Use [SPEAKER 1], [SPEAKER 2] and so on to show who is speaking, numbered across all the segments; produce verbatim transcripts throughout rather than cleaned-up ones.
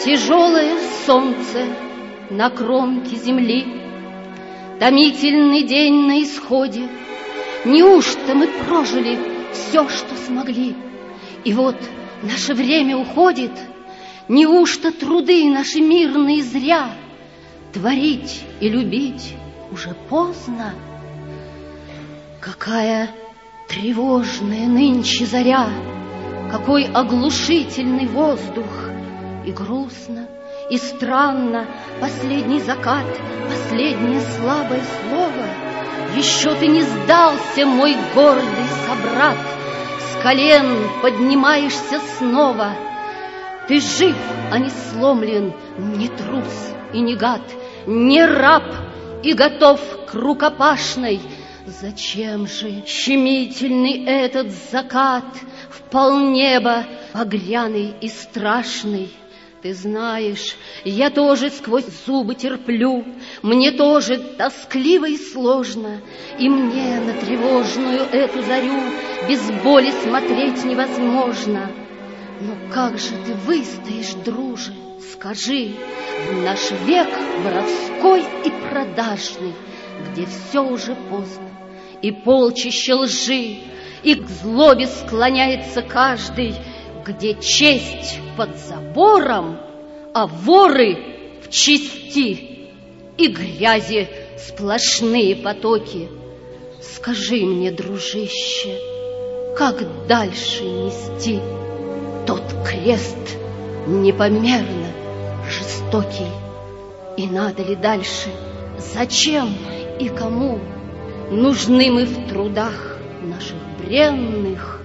[SPEAKER 1] Тяжелое солнце на кромке земли, томительный день на исходе. Неужто мы прожили все, что смогли? И вот наше время уходит. Неужто труды наши мирные зря? Творить и любить уже поздно. Какая тревожная нынче заря, какой оглушительный воздух. И грустно, и странно последний закат, последнее слабое слово. Еще ты не сдался, мой гордый собрат, с колен поднимаешься снова. Ты жив, а не сломлен, не трус и не гад, не раб и готов к рукопашной. Зачем же щемительный этот закат в полнеба багряный и страшный? Ты знаешь, я тоже сквозь зубы терплю, мне тоже тоскливо и сложно, и мне на тревожную эту зарю без боли смотреть невозможно. Но как же ты выстоишь, друже, скажи, в наш век воровской и продажный, где все уже поздно, и полчища лжи, и к злобе склоняется каждый, где честь под забором, а воры в чести, и грязи сплошные потоки. Скажи мне, дружище, как дальше нести тот крест непомерно жестокий? И надо ли дальше? Зачем и кому нужны мы в трудах наших бренных?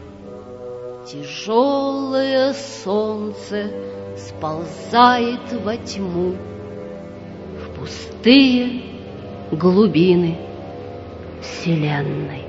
[SPEAKER 1] Тяжелое солнце сползает во тьму, в пустые глубины вселенной.